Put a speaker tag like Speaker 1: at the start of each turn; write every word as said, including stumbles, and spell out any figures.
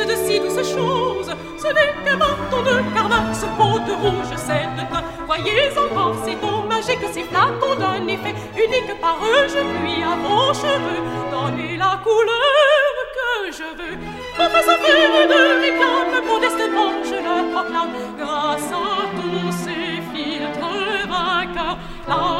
Speaker 1: de si douces choses. Ce n'est qu'un bâton de carnaxe, peau de rouge, celle de teint. Voyez encore ces tons magiques, ces flacons d'un effet unique. Par eux, je puis à vos cheveux donner la couleur que je veux. Enfin, ça fait de réclame, modestement, je le proclame. Grâce à tous ces filtres vainqueurs, la